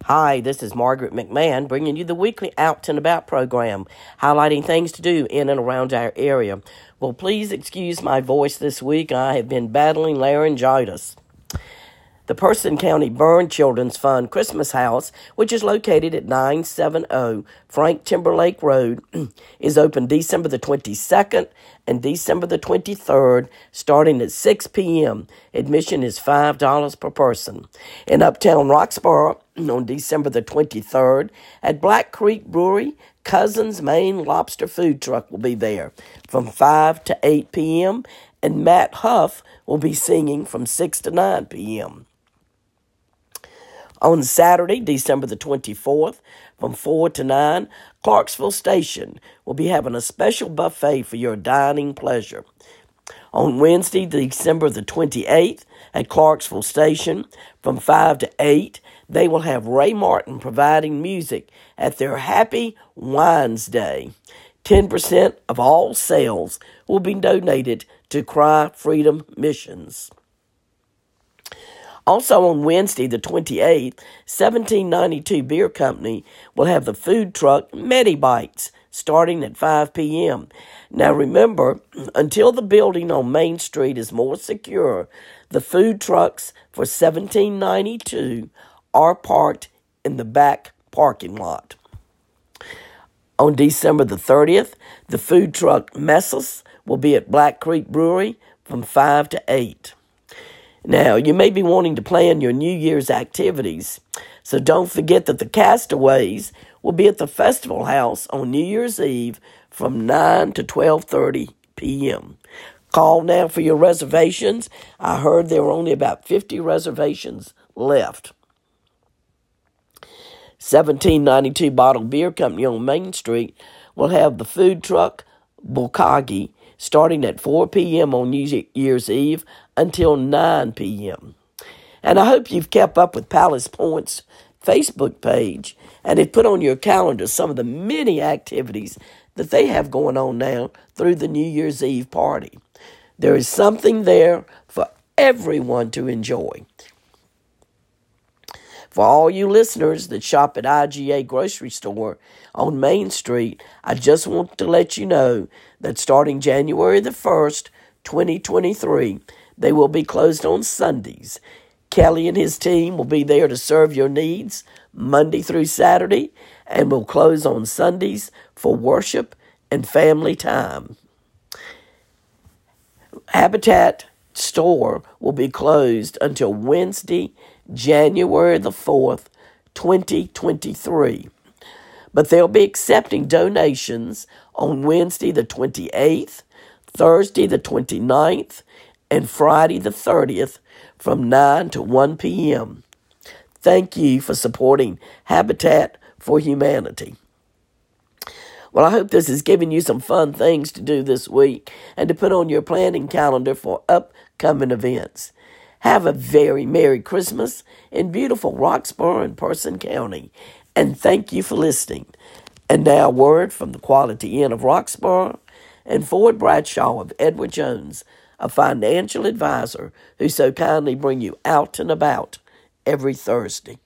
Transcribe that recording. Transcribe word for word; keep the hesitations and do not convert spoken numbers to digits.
Hi, this is Margaret McMahon bringing you the weekly Out and About program, highlighting things to do in and around our area. Well, please excuse my voice this week. I have been battling laryngitis. The Person County Burn Children's Fund Christmas House, which is located at nine seventy Frank Timberlake Road, is open December the twenty-second and December the twenty-third, starting at six p.m. Admission is five dollars per person. In Uptown Roxborough, on December the twenty-third, at Black Creek Brewery, Cousins Maine Lobster Food Truck will be there from five to eight p.m., and Matt Huff will be singing from six to nine p.m. On Saturday, December the twenty-fourth, from four to nine, Clarksville Station will be having a special buffet for your dining pleasure. On Wednesday, December the twenty-eighth, at Clarksville Station, from five to eight, they will have Ray Martin providing music at their Happy Wines Day. ten percent of all sales will be donated to Cry Freedom Missions. Also on Wednesday, the twenty-eighth, seventeen ninety-two Beer Company will have the food truck Medi Bites starting at five p.m. Now remember, until the building on Main Street is more secure, the food trucks for seventeen ninety-two are parked in the back parking lot. On December the thirtieth, the food truck Messes will be at Black Creek Brewery from five to eight. Now, you may be wanting to plan your New Year's activities, so don't forget that the Castaways will be at the Festival House on New Year's Eve from nine to twelve thirty p.m. Call now for your reservations. I heard there were only about fifty reservations left. seventeen ninety-two Bottle Beer Company on Main Street will have the food truck Bukagi starting at four p.m. on New Year's Eve until nine p.m. And I hope you've kept up with Palace Point's Facebook page and have put on your calendar some of the many activities that they have going on now through the New Year's Eve party. There is something there for everyone to enjoy. For all you listeners that shop at I G A Grocery Store on Main Street, I just want to let you know that starting January the first, twenty twenty-three, they will be closed on Sundays. Kelly and his team will be there to serve your needs Monday through Saturday and will close on Sundays for worship and family time. Habitat store will be closed until Wednesday, January the fourth, twenty twenty-three. But they'll be accepting donations on Wednesday the twenty-eighth, Thursday the twenty-ninth, and Friday the thirtieth from nine to one p.m. Thank you for supporting Habitat for Humanity. Well, I hope this has given you some fun things to do this week and to put on your planning calendar for upcoming events. Have a very Merry Christmas in beautiful Roxborough and Person County, and thank you for listening. And now, word from the Quality Inn of Roxborough and Ford Bradshaw of Edward Jones, a financial advisor who so kindly bring you Out and About every Thursday.